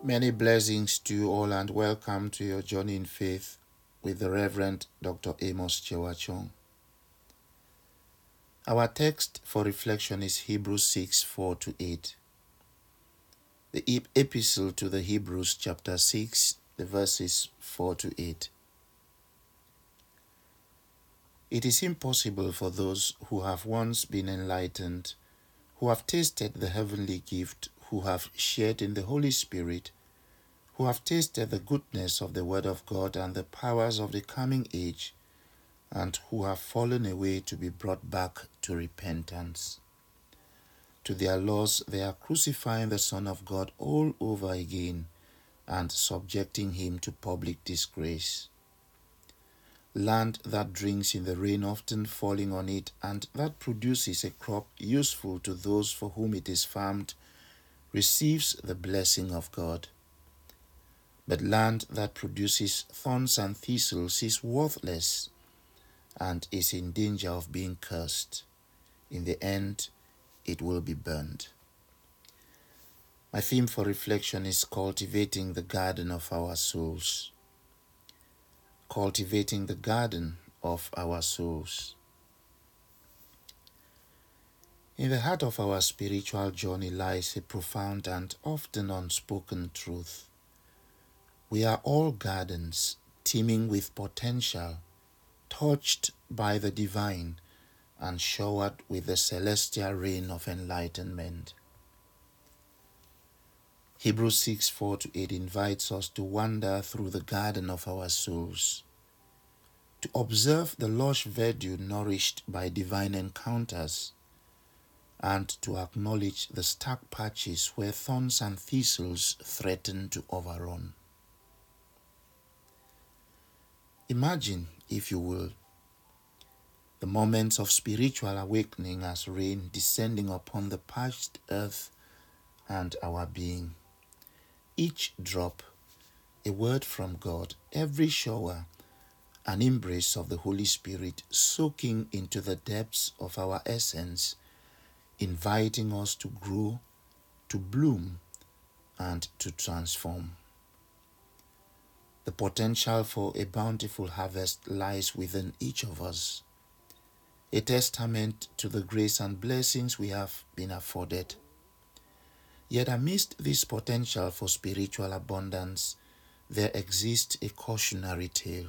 Many blessings to you all and welcome to your journey in faith with the Reverend Dr. Amos Chewachong. Our text for reflection is Hebrews 6, 4-8. The epistle to the Hebrews chapter 6, the verses 4-8. It is impossible for those who have once been enlightened, who have tasted the heavenly gift, who have shared in the Holy Spirit, who have tasted the goodness of the Word of God and the powers of the coming age, and who have fallen away to be brought back to repentance. To their loss, they are crucifying the Son of God all over again and subjecting him to public disgrace. Land that drinks in the rain often falling on it and that produces a crop useful to those for whom it is farmed receives the blessing of God. But land that produces thorns and thistles is worthless and is in danger of being cursed. In the end, it will be burned. My theme for reflection is cultivating the garden of our souls. Cultivating the garden of our souls. In the heart of our spiritual journey lies a profound and often unspoken truth. We are all gardens, teeming with potential, touched by the divine, and showered with the celestial rain of enlightenment. Hebrews 6, 4-8 invites us to wander through the garden of our souls, to observe the lush verdure nourished by divine encounters, and to acknowledge the stark patches where thorns and thistles threaten to overrun. Imagine, if you will, the moments of spiritual awakening as rain descending upon the parched earth and our being. Each drop, a word from God, every shower, an embrace of the Holy Spirit soaking into the depths of our essence, inviting us to grow, to bloom, and to transform. The potential for a bountiful harvest lies within each of us, a testament to the grace and blessings we have been afforded. Yet amidst this potential for spiritual abundance, there exists a cautionary tale.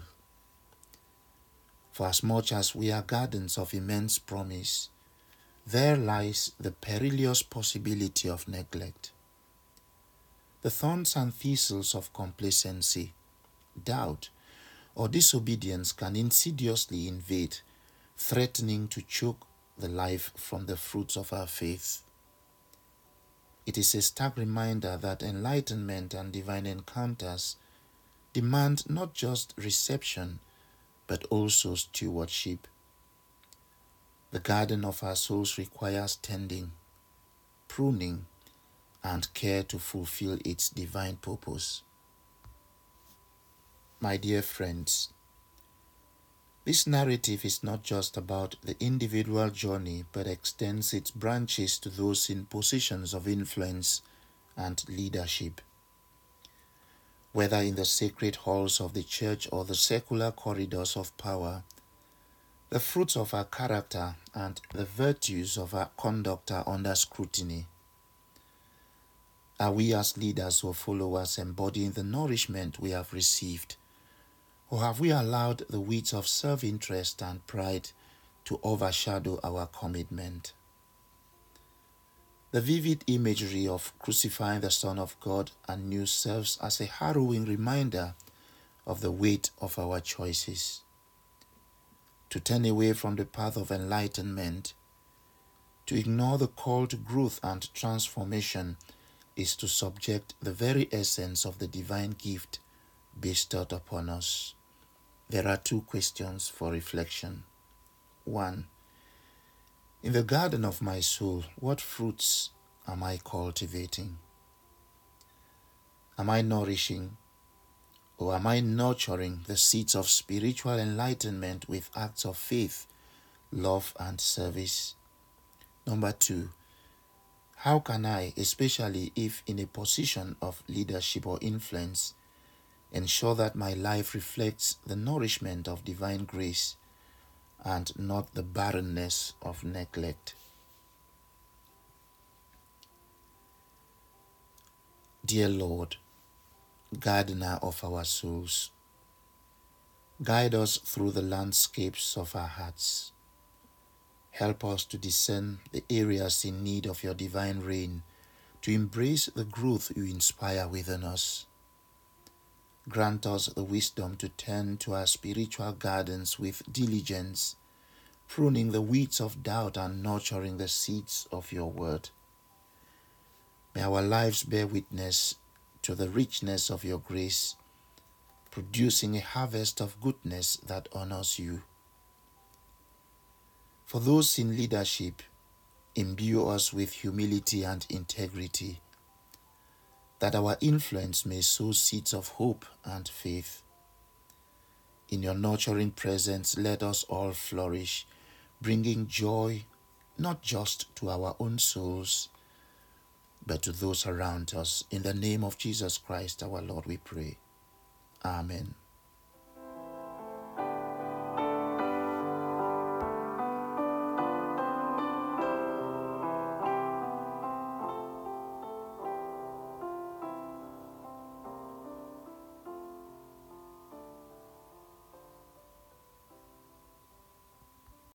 For as much as we are gardens of immense promise, there lies the perilous possibility of neglect. The thorns and thistles of complacency, doubt, or disobedience can insidiously invade, threatening to choke the life from the fruits of our faith. It is a stark reminder that enlightenment and divine encounters demand not just reception, but also stewardship. The garden of our souls requires tending, pruning, and care to fulfill its divine purpose. My dear friends, this narrative is not just about the individual journey, but extends its branches to those in positions of influence and leadership. Whether in the sacred halls of the church or the secular corridors of power, the fruits of our character and the virtues of our conduct are under scrutiny. Are we as leaders or followers embodying the nourishment we have received? Or have we allowed the weeds of self-interest and pride to overshadow our commitment? The vivid imagery of crucifying the Son of God anew serves as a harrowing reminder of the weight of our choices. To turn away from the path of enlightenment, to ignore the call to growth and transformation, is to subject the very essence of the divine gift bestowed upon us. There are two questions for reflection. 1. In the garden of my soul, what fruits am I cultivating? Am I nourishing or am I nurturing the seeds of spiritual enlightenment with acts of faith, love, and service? Number 2. How can I, especially if in a position of leadership or influence, ensure that my life reflects the nourishment of divine grace and not the barrenness of neglect? Dear Lord, gardener of our souls, guide us through the landscapes of our hearts. Help us to discern the areas in need of your divine reign, to embrace the growth you inspire within us. Grant us the wisdom to tend to our spiritual gardens with diligence, pruning the weeds of doubt and nurturing the seeds of your word. May our lives bear witness to the richness of your grace, producing a harvest of goodness that honors you. For those in leadership, imbue us with humility and integrity, that our influence may sow seeds of hope and faith. In your nurturing presence, let us all flourish, bringing joy not just to our own souls, but to those around us. In the name of Jesus Christ, our Lord, we pray. Amen.